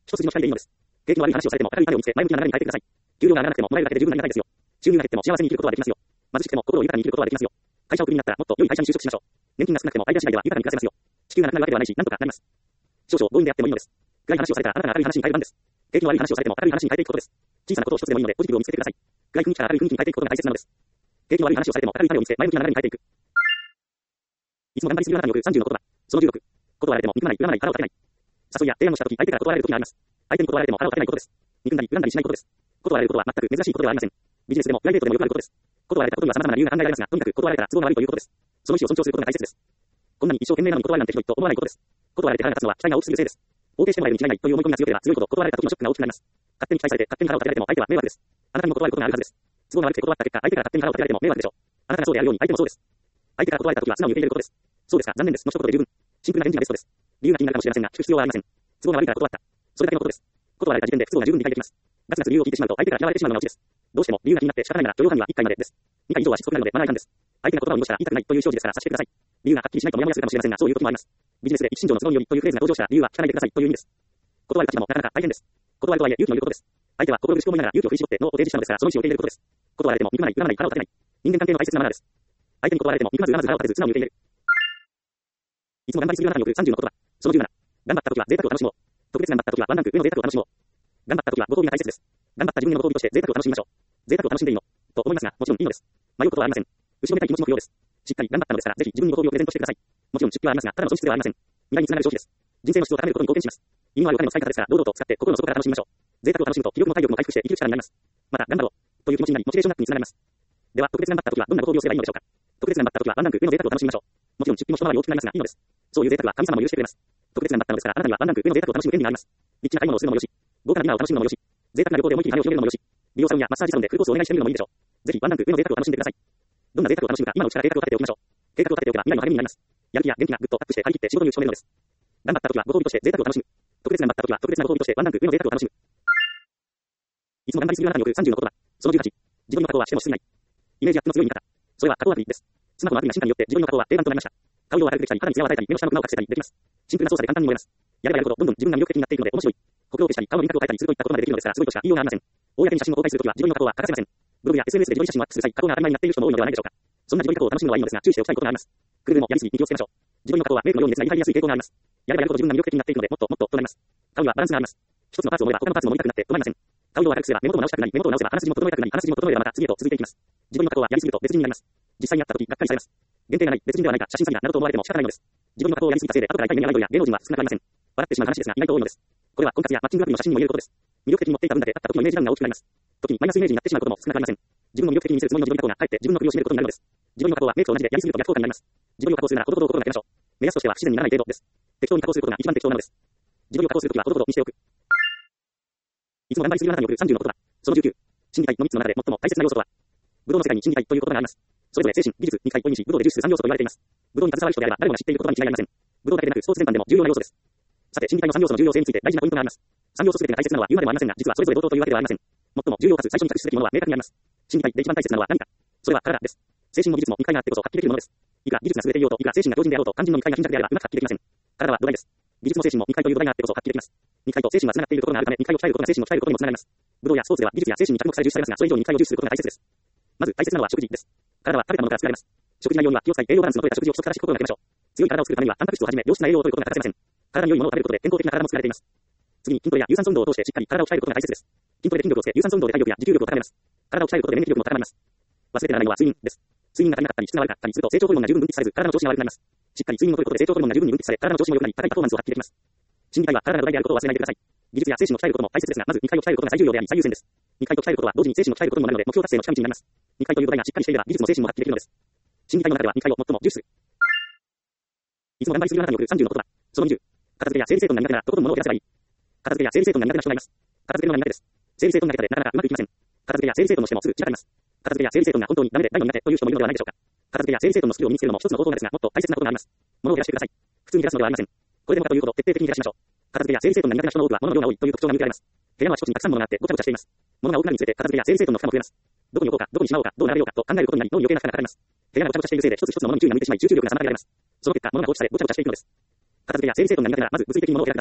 一筋の光でいいのです。景気の悪い話をされても明るい種を見つけ、前向きな流れに変えてください。給料が上がらなくても、もらえるだけで十分なりがたいですよ。収入が減っても幸せに生きることはできますよ。貧しくても心を豊かに生きることはできますよ。会社をクビになったらもっと良い会社に就職しましょう。年金が少なくてもアイデア次第では豊かに暮らせますよ。地球がなくなるわけではないし、なんとかなります。少々強引であってもいいのです。暗い話をされたらあなたが明るい話に変える番です。景気の悪い話をされても明るい話に変えていくことです。小さなことを一つでもいいのでポジティブを見つけてください。暗い雰囲気から明るい雰囲気に変えていくことが大切なのです。景気の悪い話をされても明るい種を見つけ、前向きな流れに変えていく。いつも頑張りすぎるあなたによる30の言葉。その16。断られても憎まない、恨まない、腹を立てない。誘いや提案をしたとき、相手から断られるときがあります。相手に断られても腹を立てないことです。憎んだり、恨んだりしないことです。断られることは全く珍しいことではありません。ビジネスでもプライベートでもよくあることです。断られたことには様々な理由が考えられますが、とにかく断られたら都合が悪いということです。その意思を尊重することが大切です。こんなに一生懸命なのに断るなんてひどいと思わないことです。断られて腹が立つのは期待が大きすぎるせいです。肯定してもらえるに違いないという思い込みが強ければ強いほど断られた時のショックが大きくなります。勝手に期待されて勝手に腹を立てられても相手は迷惑です。あなたにも断ることがあるはずです。都合が悪くて断った結果、相手から勝手に腹を立てられても迷惑でしょう。あなたがそうであるように相手もそうです。相手から断られた時は素直に受け入れることです。そうですか、残念です。の一言で十分。シンプルな返事がベストです。理由が気になるかもしれませんが、聞く必要はありません。都合が悪いから断った。それだけのことです。断られた時点で不都合が十分理解できます。ガツガツ理由を聞いてしまうと相手から嫌われてしまうのがオチです。どうしても理由が気になって仕方ないなら許容範囲は1回までです。2回以上はしつこくなるのでマナー違反です。相手が言葉を濁したら言いたくないという表示ですから察してください。理由がはっきりしないとモヤモヤするかもしれませんが、そういう時もあります。ビジネスで一心情の都合によりというフレーズが登場したら理由は聞かないでくださいという意味です。断る立場もなかなか大変です。断るとはいえ勇気のいることです。相手は心苦しく思いながら勇気を振り絞ってノーを提示したのですから、その意思を受け入れることです。断られても憎まない、恨まない、腹を立てない。人間関係の大切なマナーです。相手に断られても憎まず恨まず腹を立てず素直に受け入れる。いつも頑張りすぎるあなたによる30の言葉。その17。頑張った時は贅沢を楽しもう。特別頑張った時はワンランク上の贅沢を楽しもう。頑張った時はご褒美が大切です。頑張った自分へのご褒美として贅沢を楽しみましょう。贅沢を楽しんでいいのと思いますが、もちろんいいのです。迷うことはありません。後ろめたい気持ちも不要です。しっかり頑張ったのですから、ぜひ自分にご褒美をプレゼントしてください。もちろん出費はありますが、ただの損失ではありません。未来につながる消費です。人生の質を高めることに貢献します。意味のあるお金の使い方ですから、堂々と使って心の底から楽しみましょう。贅沢を楽しむと気力も体力も回復して生きる力になります。また、頑張ろうという気持ちになり、モチベーションアップにつながります。では、特別頑張った時はどんなご褒美をすればいいのでしょうか。特別頑張った時はワンランク上の贅沢を楽しみましょう。もちろん出費も一回り大きくなりますがいいのです。そういう贅沢は神様も許してくれます。特別頑張ったのですから、あなたにはワンランク上の贅沢を楽しむ権利があります。リッチな買い物をするのもよし、豪華なディナーを楽しむのもよし、贅沢な旅行で思い切り羽を広げるのもよし、美容サロンやマッサージサロンでフルコースをお願いしてみるのもいいでしょう。ぜひワンランク上の贅沢を楽しんでください。どんな贅沢を楽しむか、今のうちから計画を立てておきましょう。計画を立てておけば未来の励みになります。やる気や元気がぐっとアップして張り切って仕事に打ち込めるのです。頑張った時はご褒美として贅沢を楽しむ。特別頑張った時は特別なご褒美としてワンランク上の贅沢を楽しむ。いつも頑張りすぎるあなたによる30の言葉。その18。自分の加工はしてもしすぎない。イメージアップの強い味方。それは加工アプリです。スマホのアプリが進化によって自分の加工は定番となりました。顔色を明るくできたり、肌に艶を与えたり、目の下のクマを隠せたりできます。シンプルな操作で簡単に思えます。やればやるほどどんどん自分が魅力的になっていくので面白い。国語を消したり、顔の輪郭を変えたりするといったことまでできるのですから、すごいとしか言いようがありません。公に写真を公開するときは自分の加工は欠かせません。ブログや SNS で自撮り写真をアップする際、加工が当たり前になっている人も多いのではないでしょうか。そんな自撮り加工を楽しむのはいいのですが、注意しておきたいことがあります。くれぐれもやりすぎに気をつけましょう。自分の加工はメイクのように熱が入りやすい傾向があります。やればやるほど自分が魅力的になっていくので、もっともっととなります。顔にはバランスがあります。一つのパーツを思えば他のパーツも思いたくなって止まりません。顔色を明るくすれば目元を直したくなり、目元を直せば鼻筋も整えたくなり、鼻筋も整えればまた次へと続いていきます。自分の加工はやりすぎると別人になります。実際に会った時がっかりされます。限定がない、別人ではないか、写真詐欺だなどと思われても仕方ないのです。自分の加工をやりすぎたせいで後から会いたい目やアイドルや芸能人は少なくありません。笑ってしまう話ですが意外と多いのです。これは婚活やマッチングアプリの写真にも言えることです。魅力的に持っていた分だけ会った時のイメージダウンが大きくなります。時にマイナスイメージになってしまうことも少なくありません。自分の魅力的に見せるつもりの自分の加工がかえって自分の首を絞めることになるのです。自分の加工はメイクと同じでやりすぎると逆効果になります。自分の加工するならほどほど心がけましょう。目安としては不自然にならない程度です。適当に加工することが一番適当なのです。自分の加工するときはほどほどにしておく。いつも頑張りすぎるあなたによる30の言葉。その19。心理体の3つの中で最も大切な要素とは。武道の世界に心理体という言葉があります。それぞれ精神、技術、肉体を意味し、武道で重視する3要素と言われています。武道に携わる人であれば誰もが知っている言葉に違いありません。武道だけでなくスポーツ全般でも重要な要素です。さて、心理体の3要素の重要性について大事なポイントがあります。3要素全てが大切なのは言うまでもありませんが、実はそれぞれ同等というわけではありません。最も重要かつ最初に着手すべきものは明確にあります。心理体で一番大切なのは何か。それは体です。精神も技術も肉体があってこそ発揮できるものです。いくら技術が優れていようと、いくら精神が強靭であろうと、肝心の肉体が貧弱であればうまく発揮できません。体は土台です。技術も精神も肉体という土台があってこそ発揮できます。肉体と精神が繋がっているところがあるため、肉体を鍛えることが精神を鍛えることにも繋がります。武道やスポーツでは技術や精神に着目され重視されますが、それ以上に肉体を重視することが大切です。まず大切なのは食事です。体は食べたものから作られます。食事内容には気を使い栄養バランスの取れた食事を一つからしく心がけましょう。強い体を作るためにはタンパク質をはじめ良質な栄養を取ることが欠かせません。体に良いものを食べることで健康的な体も作られています。次に筋トレや有酸素運動を通してしっかり体を鍛えることが大切です。筋トレで筋力をつけ、有酸素運動で体力や持久力を高めます。体を鍛えることで免疫力も高まります。忘れてならないのは睡眠です。睡眠が足りなかったり質が悪かったりすると成長ホルモンが十分分泌されず体の調子が悪くなります。しっかり睡眠をとることで成長ホルモンが十分に分泌され体の調子も良くなり高いパフォーマンスを発揮できます。心理体は体の土台であることを忘れないでください。技術や精神を鍛えることも大切ですが、まず肉体を鍛えることが最重要であり最優先です。肉体と鍛えることは同時に精神を鍛えることにもなるので目標達成の近道になります。肉体という土台がしっかりしていれば技術も精神も発揮できるのです。心理体の中では肉体を最も重視する。いつも頑張りすぎるあなたによる30の言葉。その20。片付けや整理整頓が苦手ならとことん物を減らせばいい。片付けや整理整頓が苦手な人がいます。片付けるのが苦手です。整理整頓が下手でなかなかうまくいきません。片付けや整理整頓のしてもすぐ散らかります。片付けや整理整頓が本当にダメで大の苦手という人もいるのではないでしょうか。片付けや整理整頓のスキルを身につけるのも一つの方法なんですが、もっと大切なことがあります。物を減らしてください。普通に減らすのではありません。これでもかというほど徹底的に減らしましょう。片付けや整理整頓が苦手な人の多くは物の量が多いという特徴が見受けられます。部屋のあちこちにたくさん物があってごちゃごちゃしています。物が多くなるにつれて片付けや整理整頓の負荷も増えます。どこに置こうか、どこにしまおうか、どう並べようかと考えることになり脳に余計な負荷がかかります。部屋がごちゃごちゃしているせいで一つ一つの物に注意が向いてしまい集中力が妨げられます。その結果物が放置されごちゃごちゃしていくのです。片付けや整理整頓が苦手ならまず物理的に物を選んでください。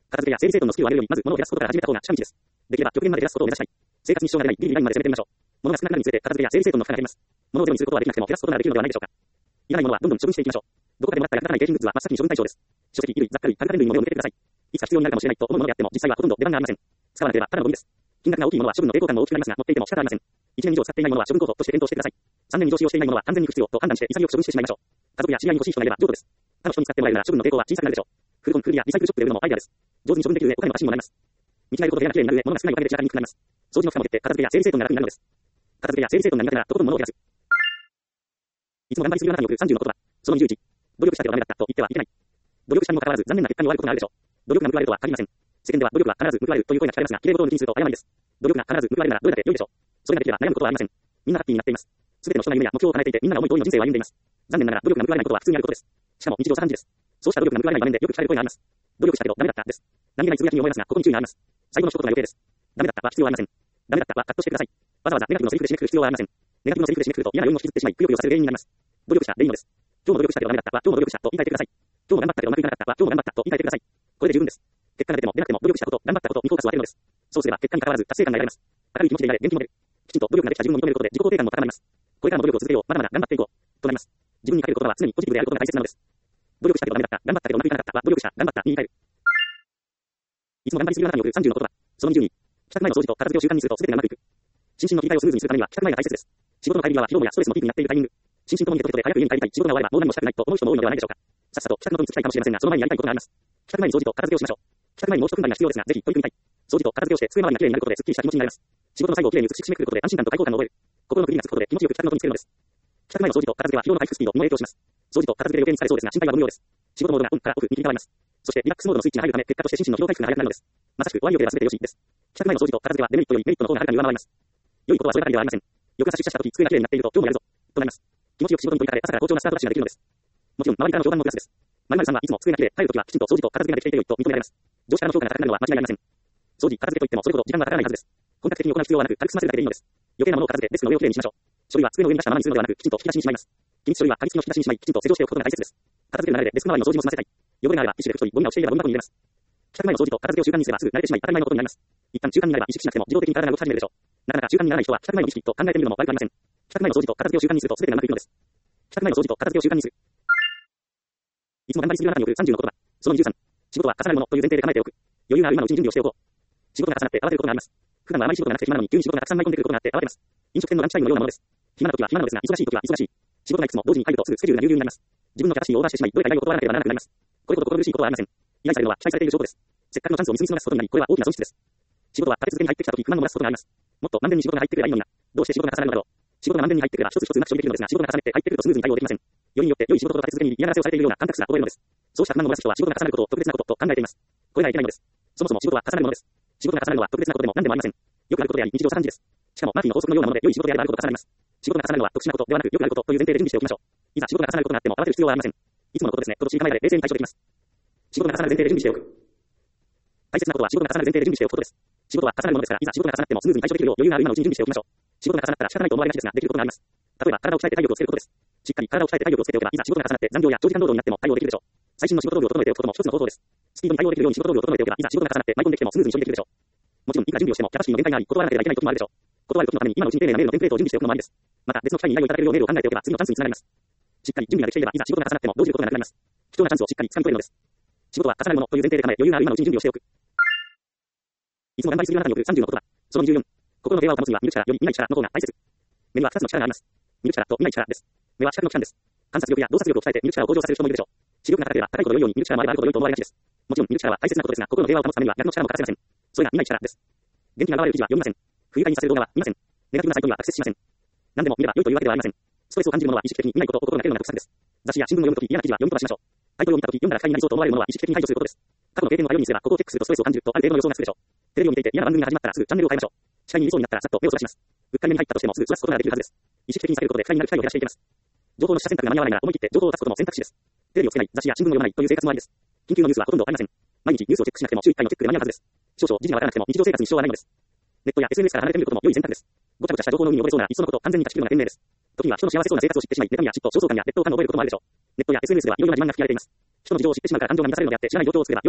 片付けや整理整頓のスキルを上げるより、まず物を減らすことから始めた方が近道です。できれば極限まで減らすことを目指したい。生活に支障が出ないギリギリラインまで攻めてみましょう。物が少なくなるにつれて片付けや整理整頓の負荷が減ります。物をゼロにすることはできなくても減らすことができるのではないでしょうか。いらないものはどんどん処分していきましょう。どこかでもらった役立たない景品グッズは真っ先に処分対象です。書籍、衣類、雑貨類、家具家電類の目を向けてください。いつか必要になるかもしれないと思うものであっても、実際はほとんど出番がありません。使わなければただのゴミです。金額が大きいものは処分の抵抗感も大きくなりますが、持っていても仕方ありません。1年以上使っていないものは処分候補として検討してください。3年以上使用していないものは完全に不必要と判断して潔く処分してしまいましょう。家族や知り合いに欲しい人がいれば譲渡です。他の人に使ってもらえるなら処分の抵抗は小さくなるでしょう。フルコン、フードやリサイクルショップで売るのもアイデアです。上手に処分できる上、お金の足しにもなります。見違えることで部屋が綺麗になる上、物が少ないおかげで散らかりにくくなります。掃除の負荷も減って片付けや整理整頓が楽になるのです。片付けや整理整頓が苦手ならとことん物を減らす。いつも頑張りすぎるあなたによる30の言葉。その21。努力したけどダメだったと言ってはいけない。努力したにもかかわらず残念な結果に終わることがあるでしょう。努力が報われるとは限りません。世間では努力は必ず報われるという声が聞かれますが、綺麗事を抜きにすると誤りです。努力が必ず報われるならどれだけ良いでしょう。それができれば悩むことはありません。みんなハッピーになっています。すべての人が夢や目標を叶えていて、みんなが思い通りの人生を歩んでいます。残念ながら努力が報われないことは普通にあることです。しかも日常茶飯事です。そうした努力が報われない場面でよく聞かれる声があります。努力したけどダメだったです。何気ないつぶやきに思いますが、ここに注意があります。最後の一言が余計です。ダメだったは必要はありません。ダメだったはカットしてください。わざわざネガティブのセリフで締めくくる必要はありません。ネガティブのセリフで締めくくると嫌な要因を引きずってしまい、くよくよさせる原因になります。努力したでいいのです。今日も努力したけどダメだったは今日も努力したと言い換えてください。今日も頑張ったけどうまくいかなかったは今日も頑張ったと言い換えてください。これで十分です。結果が出ても出なくても努力したこと、頑張ったことにフォーカスを当てるのです。そうすれば結果に関わらず達成感が得られます。明るい気持ちでいられ元気も出る。きちんと努力ができた自分を認めることで自己肯定感も高まります。これからも努力を続けよう、まだまだ頑張っていこうとなります。自分にかける言葉は常にポジティブであることが大切なのです。努力したけどダメだった、頑張ったけどうまくいかなかったは努力した、頑張ったに言い換える。いつも頑張りすぎるあなたによる30の言葉。その22。帰宅前の掃除と片付けを習慣にすると全てがうまくいく。心身の切り替えをスムーズにするためには帰宅前が大切です。仕事の帰り際は疲労やストレスのピークになっているタイミング。心身ともにデトレトで早く家に帰りたい、仕事が終わればもう何もしたくないと思う人も多いのではないでしょうか。さっさと帰宅の途に着きたいかもしれませんが、その前にやりたいことがあります。帰宅前に掃除と片付けをしましょう。帰宅前にもう一踏ん張りが必要ですが、ぜひ取り組みたい。掃除と片付けをして机周りが綺麗になることでスッキリした気持ちになります。仕事の最後を綺麗に写し締めくることで安心感と快感を覚える。心の区切りがつくことで気持ちよく帰宅の途に着けるのです。帰宅前の掃除と片付けは疲労の回復スピードにも影響します。掃除と片付けで余計に疲れそうですが、心配は無用です。仕事モードがオンからオフに切り替わります。そしてリラックスモードのスイッチが入るため、結果として心身の疲労回復が早くなるのです。まさしく終わりよければ全てよしです。帰宅前の掃除と片付けはデメリットよりメリットの方がはるかに上回ります。良いことはそればかりではありません。翌朝出社した時、机が綺麗になっていると今日もやるぞとなります。気持ちよく仕事に取り掛かれ、朝から好調なスタートダッシュができるのです。もちろん周りからの評判もプラスです。〇〇さんはいつも机が綺麗、帰るときはきちんと掃除と片付けができていて良いと認められます。上司からの評価が高くなるのは間違いありません。掃除、片付けといってもそれほど時間がかからないはずです。本格的に行う必要はなく、軽く済ませるだけでいいのです。余計なものを片付け、デスクの上をきれいにしましょう。書類は机の上に出したままにするのではなく、きちんと引き出しにしまいます。機密書類は鍵付きの引き出しにしまい、きちんと施錠しておくことが大切です。片付ける流れでデスク周りの掃除も済ませたい。汚れがあればティッシュで拭き取り、ゴミが落ちていればゴミ箱に入れます。帰宅前の掃除と片付けを習慣にすればすぐ慣れてしまい当たり前のことになります。一旦習慣になれば意識しなくても自動的に体が動き始めるでしょう。なかなか習慣にならない人は帰宅前の意識と考えてみるのも悪くありません。帰宅前の掃除と片付けを習慣にすると全てがうまくいくのです。帰宅前の掃除と片付けを習慣にする。いつも頑張りすぎるあなたによる30の言葉。その23。仕事は重なるものという前提で構えておく。余裕がある今のうちに準備をしておこう。仕事が重なって慌てることがあります。普段はあまり仕事がなくて暇なのに急に仕事がたくさん舞い込んでくることがあって慌てます。飲食店のランチタイムのようなものです。暇な時は暇なのですが、忙しい時は忙しい。仕事がいくつも同時に入るとすぐスケジュールがぎゅうぎゅうになります。自分のキャパシティをオーバーしてしまい、どれか依頼を断らなければならなくなります。これほど心苦しいことはありません。依頼されるのは期待されている証拠です。せっかくのチャンスをみすみす逃すことになり、これは大きな損失です。仕事は立て続けに入ってきた時不満を漏らすことがあります。もっとまんべんに仕事が入ってくればいいのにな。どうして仕事が重なるのだろう。仕事がまんべんに入ってくれば一つ一つうまく処理できるのですが、仕事が重ねて入ってくるとスムーズに対応できません。よりによって良い仕事と立て続けに嫌がらせをされているような感覚すら覚えるのです。そうした不満を漏らす人は仕事が重なることを特別なことと考えています。これがいけないのです。そもそも仕事は重なるものです。仕事が重なるのは特別なことでも何でもありません。よくあることであり、日常茶飯事です。しかもマーフィーの法則のようなもので良い仕事であればあるほど重なります。仕事が重なるのは特殊なことではなくよくあることという前提で準備しておきましょう。いざ仕事が重なることがあっても慌てる必要はありません。いつものことですね。今年考えで冷静に対処できます。仕事が重なる前提で準備しておく。大切なことは仕事が重なる前提で準備しておくことです。仕事は重なるものですから、いざ仕事が重なってもスムーズに対処できるよう余裕がある今のうちに準備しておきましょう。仕事が重なったら仕方ないと思われがちですが、できることがあります。例えば体を鍛えて体力をつけることです。しっかり体を鍛えて体力をつけておけば、いざ仕事が重なって残業や長時間労働になっても対応できるでしょう。最新の仕事道具を整えておくことも一つの方法です。スピードに対応できるように仕事道具を整えておけば、いざ仕事が重なって舞い込んできてもスムーズに処理できるでしょう。もちろんいくら準備をしてもキャパシティの限界があり、断らなければいけない時もあるでしょう。断る時のために今のうちに丁寧なメールのテンプレートを準備しておくのもありです。また別の機会に依頼をいただけるようメールを考えておけば次のチャンスにつながります。しっかり準備ができていれば、いざ仕事が重なっても動じることがなくなります。貴重なチャンスをしっかり掴み取れるのです。仕事は重なるものという前提で構え、余裕がある今のうちに準備をしておく。いつも頑張りすぎるあなたによる30の言葉。その24。心の平和を保つには見る力より見ない力の方が大切。目には2つの力があります。見る力と見ない力です。目は視覚の器官です。観察力や洞察力を鍛えて見る力を向上させる人もいるでしょう。視力が高ければ高いほど良いように見る力もあればあるほど良いと思われがちです。もちろん見る力は大切なことですが、心の平和を保つためには逆の力も欠かせません。それが見ない力です。元気が現れる記事は読みません。不愉快にさせる動画は見ません。ネガティブなサイトにはアクセスしません。何でも見れば良いというわけではありません。ストレスを感じるものは意識的に見ないことを心がけるのが得策です。雑誌や新聞を読むとき嫌な記事は読み飛ばしましょう。タイトルを見たとき読んだら不快になりそうと思われるものは意識的に排除することです。過去の経験を頼りにすればここをチェックするとストレスを感じるとある程度の予想がつくでしょう。テレビを見ていて嫌な番組が始まったらすぐチャンネルを変えましょう。視界に見そうになったらさっと目をそらします。うっかり目に入ったとしてもすぐそらすことができるはずです。意識的に避けることで不快になる機会を減らしていけます。情報の取捨選択が間に合わないなら思い切って情報を出すことも選択肢です。テレビをつけない、雑誌や新聞を読まないという生活もありです。緊急のニュースはほとんどありません。毎日ニュースをチェックしなくても週1回のチェックで間に合うはずです。少々時事がわからなくても日常生活に支障はないのです。ネットや SNS から離れてみることも良い選択です。ごちゃごちゃした情報の海に溺れそうならいっそのこと完全に断ち切るのが賢明です。時には人の幸せそうな生活を知ってしまい、妬みや嫉妬、焦燥感や劣等感を覚えることもあるでしょう。ネットや SNS ではいろいろな自慢が吹き荒れています。人の事情を知ってしまうから感情が満たされるのであって知らない状況を作れば良いこと。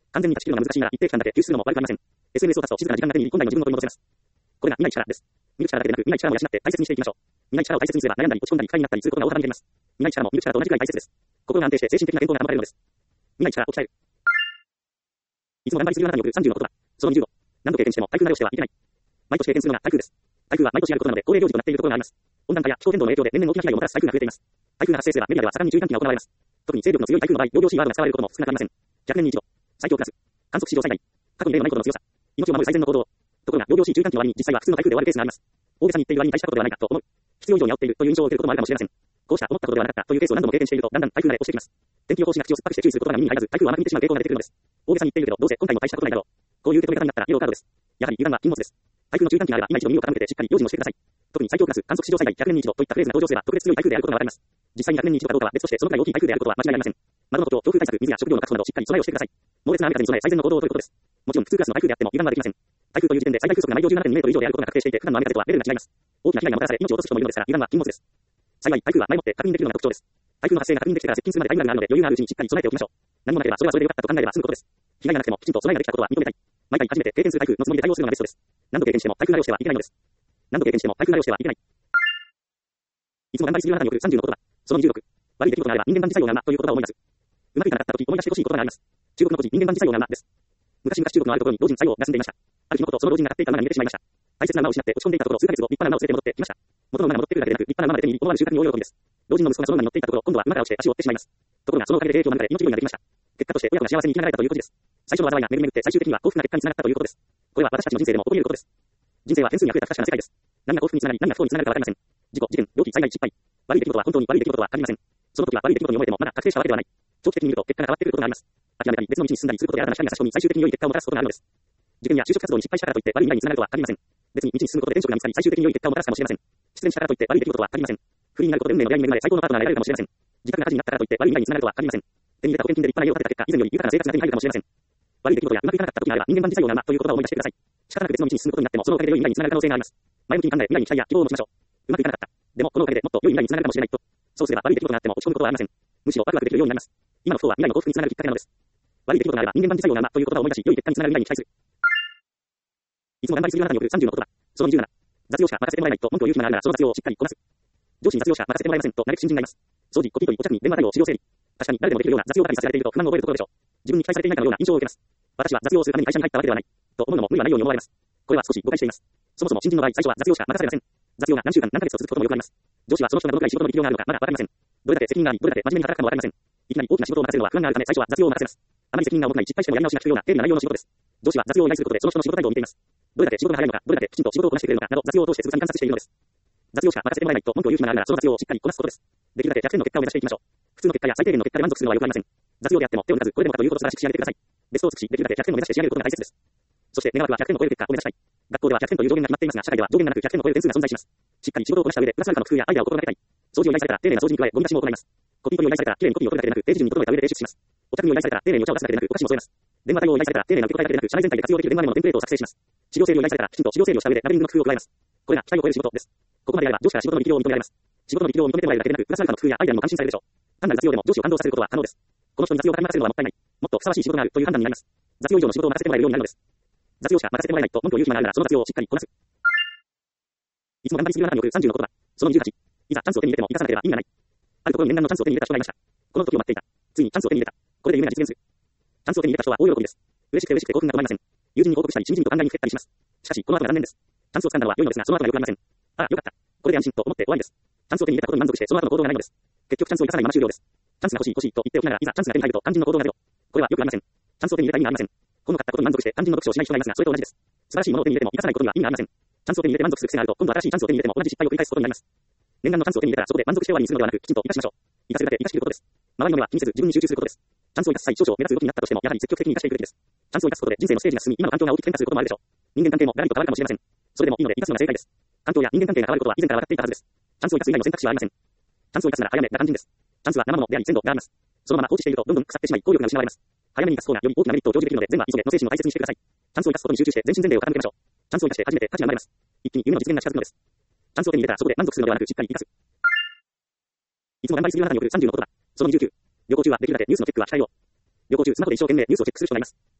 完全に断ち切るのが難しいなら、一定期間だけ休止するのも悪くありません。SNS を立つと静かな時間が手に入り、本来の自分を取り戻せます。これが見ない力です。見る力だけでなく、見ない力も養って大切にしていきましょう。見ない力を大切にすれば、悩んだり落ち込んだり不快になったりすることが大幅に減ります。見ない力も見る力と同じくらい大切です。心が安定して精神的な健康が保たれるのです。見ない力を鍛える。いつも頑張りすぎるあなたによる30のことだ。その20度。何度経験しても台風慣れをしてはいけない。毎年経験するのが台風です。台風は毎年あることなので、恒例行事となっているところがあります。温暖化や気候変動の影響で年々大きな被害をもたらす台風が増えています。台風が発生すればメディアでは盛んに注意喚起が行われます。特に勢力の強い台風の場合、仰々しいワードが使われることも少なくありません。100年に一度。最強クラス。観測史上最大。過去に例のないほどの強さ。命を守る最善の行動。ところが、仰々しい注意喚起の割に実際は普通の台風で終わるケースがあります。大げさに言っている割に大したことではないかと思う。必要以上に煽っているという印象を受けることもあるかもしれません。こうした思ったことではなかったというケースを何度も経験していると、だんだん台風慣れをしてきます。天気予報士が口を酸っぱくして注意することが耳に入らず、台風を甘く見てしまう傾向が出てくるのです。大げさに言っているけど、どうせ今回も大したことないだろう。こういう受け止め方になったらイエローカードです。やはり油断は禁物です。台風の注意喚起があれば今一度耳を傾けてしっかり用心をしてください。特に最強クラス、観測史上最大100年に一度といったフレーズが登場すれば特別強い台風であることがわかります。実際に100年に一度かどうかは別としてそのくらい大きい台風であることは間違いありません。窓のこと、強風対策、水や食料の確保などしっかり備えをしてください。猛烈な雨風に備え最善の行動を取ることです。もちろん普通クラスの台風であっても油断はできません。台風という時点で最大風速が毎秒 17.2 メートル以上であることが確定していて、普段の雨風とはレベルが違います。大きな被害がもたらされ命を落とす人もいるのですが、油断は禁物です。幸い台風は前もって確認できるのが特徴です。台風の発生が確認できてから接近するまでタイムラグがあるので余裕があるうちにしっかり備えておきましょう。何もなければそれはそれでよかったと考えれば済むことです。被害がなくてもきちんと備えができたことは認めたい。毎回初めて経験する台風のつもりで対応するのがベストです。何度経験しても台風慣れをしてはいけないのです。何度経験しても台風慣れをしてはいけない。いつも頑張りすぎるあなたによる30のことだ。その26。悪い出来事があれば人間万事作用が馬という言葉を思い出す。うまくいかなかった時思い出してほしい言葉があります。中国の古事人間万事作用が馬です。昔々中国のあるところに老人作用が住んでいました。ある日のこと、その老人が飼っていた馬が逃げてしまいました。大切な馬を失って落ち込んでいたところ、数ヶ月後、立派な馬を連れて戻ってきました。元の馬が戻ってくるだけでなく、立派な馬まで手に入り、思わぬ収穫に大喜びです。老人の息子がその馬に乗っていたところ、今度は馬が落ちて足を折ってしまいます。ところがそのおかげで影響を免れ、命拾いができました。結果として親子が幸せに生きながられたということです。最初の災いが巡り巡って最終的には幸福な結果につながったということです。これは私たちの人生でも起こり得ることです。人生は点数に溢れた不確かな世界です。何が幸福につながり、何が不幸につながるかわかりません。事故、事件、病気、災害、失敗。悪い出来事は本当に悪い出来事は限りません。その時は悪い出来事に思えてもまだ確定したわけではない。長期的に見ると結果が変わってくることがあります。諦めたり別の道に進んだりすることで新たな光が差し込み、最終的に良い結果をもたらすことがあるのです。受験や就職活動に失敗したからといって悪い未来につながるとは限りません。別に道に進むことで転職が見つかり最終的に良い結果をもたらすかもしれません。失恋したからといって悪い出来事は限りません。不倫になることで運命の出会いに恵まれ最高のパートナーが得られるかもしれません。自宅が火事になったからといって悪い未来につながるとは限りません。手に入れた保険金で立派な家を建てた結果、以前より豊かな生活が手に入るかもしれません。悪い出来事やうまくいかなかった時があれば人間万事作用が馬という言葉を思い出してください。仕方なく別の道に進むことになってもそのおかげで良い未来につながる可能性があります。前向きに考え未来に期待や希望を持ちましょう。うまくいかなかった。でもこのおかげでもっと良い未来につながるかもしれないと。そうすれば悪い出来事があっても落ち込むことはありません。むしろワクワクできるようになります。今の不幸は未来の幸福につながるきっかけなのです。悪い出来事があれば人間万事作用が馬という言葉を思い出し良い結果につながる未来に期待する。いつも頑張りすぎるあなたによる30のことだ。その27。雑用者任せてもらえないと文句を言う暇があるならその雑用をしっかりこなす。上司に雑用者任せてもらえませんと嘆く新人がいます。掃除、コピー取り、お茶に電話対応、資料整理。確かに誰でもできるような雑用ばかりさせられていると不満を覚えるところでしょう。自分に期待されていないかのような印象を受けます。私は雑用をするために会社に入ったわけではない。と思うのも無理はないように思われます。これは少し誤解しています。そもそも新人の場合、最初は雑用しか任されません。雑用が何週間何ヶ月と続くこともよくあります。上司はその人がどのくらい仕事の力量があるのかまだわかりません。どれだけ責任があり、どれだけ真面目に働くかもわかりません。いきなり大きな仕事を任せるのは不安があるため最初は雑用を任せます。あまり責任が重くない失敗してもやり直しが必要な丁寧な内容の仕事です。上司は雑用を依頼することでその人の仕事態度を見ています。どれだけ仕事が早いのか、どれだけきちんと仕事をこなしてくれるのかなど雑用を通してつぶさに観察しているのです。雑用しか任せてもらえないと文句を言う暇があるならその雑用をしっかりこなすことです。できるだけ100点の結果を目指していきましょう。普通の結果や最低限の結果で満足するのはよくありません。雑用であっても手を抜かずこれでもかということを正しく仕上げてください。ベストを尽くしできるだけ100点を目指して仕上げることが大切です。そして願わくは100点を超える結果を目指したい。学校では100点という上限が決まっていますが、社会では上限がなく100点を超える点数が存在します。しっかり仕事をこなした上でプラスアルファの工夫やアイデアを心がけたい。掃除を依頼されたら丁寧な掃除に加えゴミ出しも行います。コピー取りを依頼されたら丁寧にコピーを取るだけでなくページ順に整えた上で提出します。お茶組を依頼されたら丁寧にお茶を出すだけでなくお菓子も添えます。電話対応を依頼されたら丁寧な受け答えだけでなく社内全体で活用できる電話メモのテンプレートを作成します。資料整理を依頼されたらきちんと資料整理をした上でラベリングの工夫を加えます。これが期待を超える仕事です。ここまでやれば上司から仕事の力量を認められます。仕事の力量を認めてもらえるだけでなくプラスアルファの工夫やアイデアにも感心されるでしょう。単なる雑用でも上司を感動させることは可能です。この人に雑用を任せるのはもったいない。もっとふさわしい仕事があるという判断になります。雑用以上の仕事を任せてもらえるようになるのです。雑用者任せてもらえないと文句を言う暇があるならその雑用をしっかりこなす。いつも頑張りすぎるあなたによる30のことだ。その28。いざチャンスを手に入れても生かさなければ意味がない。あるところに念願のチャンスを手に入れた人がいました。この時を待っていた。ついにチャンスを手に入れた。これで夢が実現する。チャンスを手に入れた人は大喜びです。嬉しくて興奮が止まりません。友人に報告したり新人と考えにふけったりします。しかしこの後が残念です。チャンスを掴んだのは良いのですがその後がよくありません。ああよかった。これで安心と思って終わりです。チャンスを手に入れたことに満足してその後の行動がないのです。結局チャンスを生かさないまま終了です。チャンスが欲しい欲しいと言っておきながらいざチャンスが手に入ると肝心の行動がゼロ。これはよくありません。チャンスを手に入れた意味がありません。ほんのかったことに満足して肝心の読書をしない人がいますがそれと同じです。素晴らしいものを手に入れても生かさないことには意味がありません。チャンスを手に入れて満足する癖があると今度は新しいチャンスを手に入れても同じ失敗を繰り返すことになります。念願のチャンスを手に入れたらそこで満足して終わりにするのではなくきちんと生かしましょう。生かせるだけ生かしきることです。周りの目は気にせず自分に集中することです。チャンスを生かす際少々目立つ動きになったとしてもやはり積極的に生かしていくべきです。チャンスを生かすことで人生のステージが進み今の環境が大きく変化することもあるでしょう。人間関係もガラリと変わるかもしれません。それでもいいので生かすのが正解です。環境や人間関係が変わることは以前から分かっていたはずです。チャンスを生かす以外の選択肢はありません。チャンスを生かすなら早めが肝心です。チャンスは生ものであり鮮度があります。そのまま放置しているとどんどん腐ってしまい効力が失われます。早めに生かす方がより大きなメリットを享受できるので全は急げの精神を大切にしてください。チャンスを生かすことに集中して全身全霊を傾けましょう。チャンスを生かして初めて価値が生まれます。一気に夢の実現が近づくのです。チャンスを手に入れたらそこで満足するのではなくしっかり生かす。いつも頑張りすぎるあなたによる30のことだ。その29。旅行中はできるだけニュースのチェックは控えよう。旅行中スマホで一生懸命ニュースをチェックする人がいます。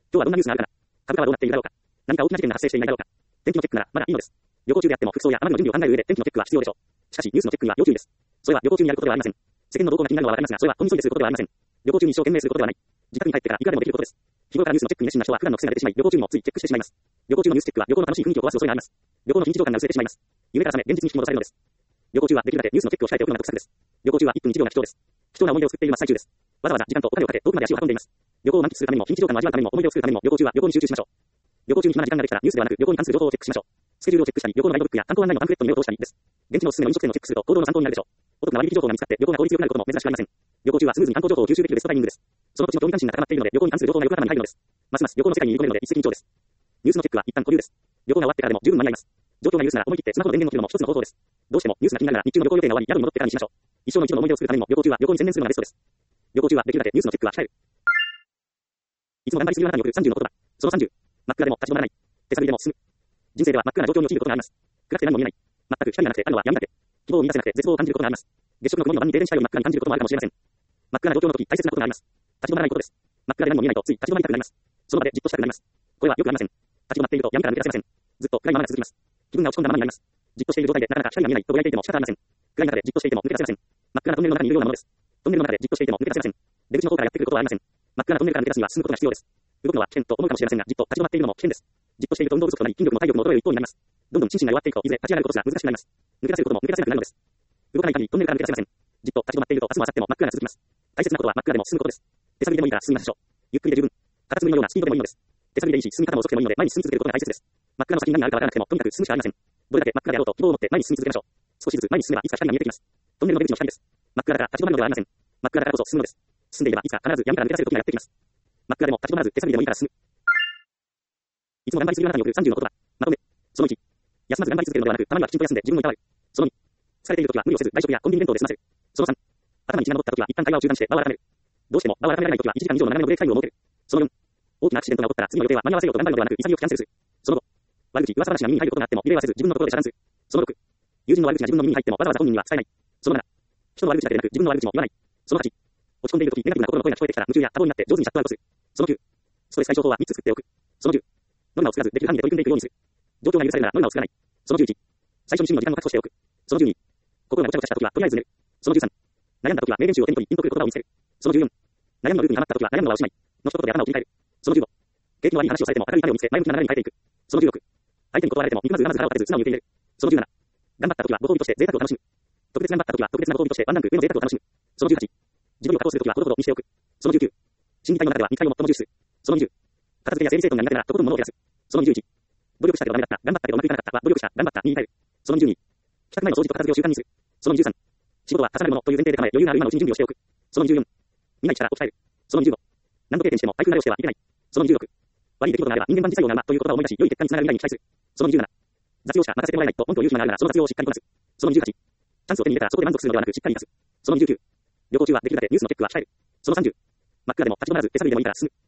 今日はどんなニュースがあるかな。株価はどうなっているだろうか。何か大きな事件が発生していないだろうか。天気のチェックならまだいいのです。旅行中であっても服装や雨の準備を考える上で天気のチェックは必要でしょう。しかし、ニュースのチェックには要注意です。それは旅行中にやることではありません。世間の動向が気になるのはわかりますが、それは本急いですることではありません。旅行中に一生懸命することではない。自宅に帰ってからいくらでもできることです。日頃からニュースのチェックに熱心な人は普段の癖が出てしまい、旅行中にもついチェックしてしまいます。旅行中のニュースチェックは旅行の楽しい雰囲気を壊す恐れがあります。旅行の緊張感が薄れてしまいます。夢から覚め現実に引き戻されるのです。旅行中はできるだけニュースのチェックを控えておくのが得策です。旅行中は1分1秒が貴重です。貴重な思い出を作っている真っ最中です。わざわざ時間とお金をかけ遠くまで足を運んでいます。旅行を満喫するためにも緊張感を味わうためにも思い出を作るためにも旅行中は旅行に集中しましょう。旅行中に暇な時間ができたらニュースではなく旅行に関する情報をチェックしましょう。スケジュールをチェックしたり、旅行のガイドブックや観光案内のパンフレットに目を通したりです。現地のおすすめの飲食店をチェックすると行動の参考になるでしょう。お得な割引情報が見つかって旅行が効率よくなることも珍しくありません。旅行中はスムーズに観光情報を吸収できるベストタイミングです。その土地の興味関心が高まっているので旅行に関する情報がよく頭に入るのです。ますます旅行の世界に入り込めるので一石二鳥です。ニュースのチェックは一旦保留です。旅行が終わってからでも十分間に合います。状況が許すなら思い切ってスマホの電源を切るのも一つの方法です。どうしてもニュースが気になるなら日中の旅行予定が終わり宿に戻ってからにしましょう。一生の一度の思い出を作るためにも旅行中は旅行に専念するのがベストです。旅行中はできるだけニュースのチェックは控える。いつも頑張りすぎるあなたに送る30の言葉。その30。真っ暗でも立ち止まらない。手探りでも進む。人生では真っ暗な状況に陥ることがあります。暗くて何も見えない。全く光がなくてあるのは闇だけ。希望を見出せなくて絶望を感じることがあります。月食の曇りの晩に停電したように真っ暗に感じることもあるかもしれません。真っ暗な状況の時大切なことがあります。立ち止まらないことです。真っ暗で何も見えないとつい立ち止まりたくなります。その場でじっとしたくなります。これはよくありません。立ち止まっていると闇から抜け出せません。ずっと暗いままが続きます。気分が落ち込んだままになります。じっとしている状態でなかなか光が見えないとぼやいていても仕方ありません。暗い中でじっとしていても抜け出せません。真っ暗なトンネルの中にいるようなものです。トンネルの中でじっとしていても抜け出せません。出口の方からやってくることはありません。真っ暗なトンネルから抜け出すには進むことが必要です。動くのは危険と思うかもしれませんが、じっと立ち止まっているのも危険です。じっとしていると運動不足となり筋力も体力も衰える一方になります。どんどん心身が弱っていくといずれ立ち上がることが難しくなります。抜け出せることも抜け出せなくなるのです。動かない限りトンネルから抜け出せません。じっと立ち止まっていると明日も明後日も真っ暗が続きます。大切なことは真っ暗でも進むことです。手探りでもいいから進みましょう。ゆっくりで十分。カタツムリのようなスピードでもいいのです。手探りでいいし、進み方も遅くてもいいので前に進み続けることが大切です。真っ暗の先に何があるかわからなくてもとにかく進むしかありません。どれだけ真っ暗であろうと希望を持って前に進み続けましょう。少しずつ前に進めばいつか光が見えてきます。トンネルの出口の光です。真っ暗だから立ち止まるのではありません。真っ暗だからこそ進むのです。進んでいればいつか必ず闇から抜け出せる時がやってきます。真っ暗でも立ち止まらず手探りでもいいから進む。いつも頑張りすぎるあなたに送る30の言葉。まとめ。その1。休まず頑張り続けるのではなく、たまにはきちんと休んで自分をいたわる。その2。疲れている時は無理をせず外食やコンビニ弁当で済ませる。その3。頭に血が戻った時は一旦会話を中断して場を改める。どうしても場を改められない時は1時間以上の長めのブレイクタイムを設ける。その4。大きなアクシデントが起こったら次の予定は間に合わせようと頑張るのではなく潔くキャンセルする。その5。悪口、噂話が耳に入ることがあっても入れはせず自分のところで遮断する。その6。友人の悪口が自分の耳に入ってもわざわざ本人には伝えない。その7。人の悪口だけでなく自分の悪口も言わない。その8。落ち込んでいる時ネガティブな心の声が聞こえてきたら夢中や多忙になって上手にシャットアウトする。その9。ストレス解消法は3つ作っておく。その10。ノルマを作らずできる範囲で取り組んでいくようにする。状況が許されるならノルマを作らない。その11。最初に趣味の時間を確保しておく。その12。心がごちゃごちゃした時はとりあえず寝る。その13。悩んだ時は名言集を手に取りピンとくる言葉を見つける。その14。悩みのループにはまった時は悩むのはおしまいの一言で頭を切り替える。その15。景気の悪い話をされても明るい種を見つけ前向きな流れに変えていく。その16。相手に断られても憎まず我慢ず腹を立てず素直に受け入れる。その17。頑張った時はご褒美として贅沢を楽しむ。特別頑張った時は特別なご褒美としてワンランク上の贅沢を楽しむ。その18。自分を確保する時はほどほどにしておく。その19。心理体の中では2回を最も重視する。その20。片付けや整理整頓が苦手ならとことん物を減らす。その21。努力したけどダメだった。頑張ったけどうまくいかなかったは努力した。頑張ったに変える。その22。帰宅前の掃除と片付けを習慣にする。その23。仕事は重なるものという前提で構え余裕がある今のうちに準備をしておく。その24。見ない力を鍛える。その25。何度経験しても台風慣れをしてはいけない。その26。悪い出来事があれば人間万事作用な馬という言葉を思い出し良い結果につながる未来に期待する。その27。雑用者任せてもらえないと文句を言う暇があるならその雑用をしっかりこなす。その28。チャンスを手に入れたらそこで満足するのではなくしっかり生かす。その29。旅行中はできるだけニュースのチェックは控える。その30。真っ暗でも立ち止まらず手探りでもいいから進む。